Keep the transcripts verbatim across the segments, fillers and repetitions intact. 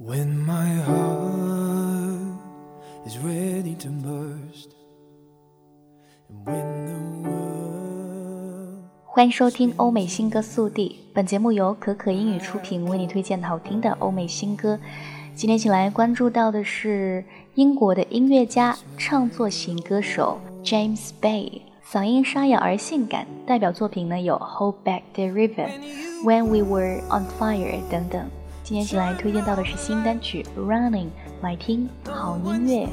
When my heart is ready to burst, and when the world... 欢迎收听欧美新歌速递，本节目由可可英语出品，为你推荐好听的欧美新歌。今天请来关注到的是英国的音乐家、唱作型歌手 James Bay， 嗓音沙哑而性感，代表作品呢有 Hold Back the River、When We Were on Fire 等等。今天请来推荐到的是新单曲 Running， 来听好音乐。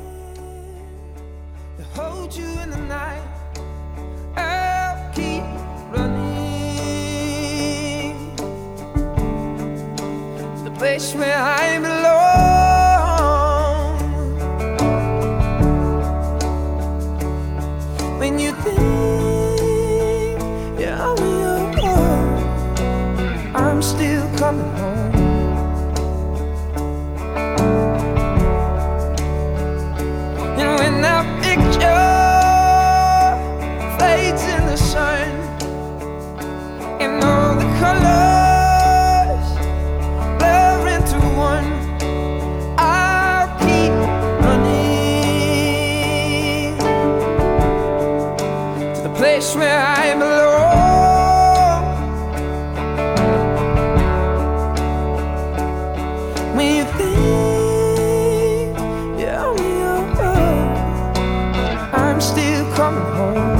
Place where I belong. When you think you're on your own, I'm still coming home. And when that picture fades in the sun, and all the colors place where I belong. When you think you're on your own, I'm still coming home.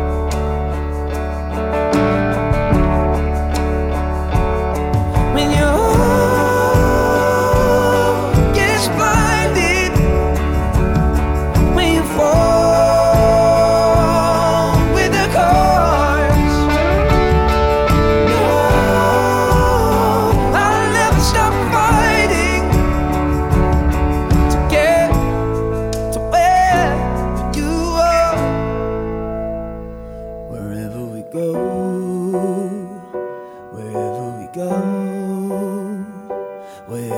When your heart gets blinded, when you fall wherever we go,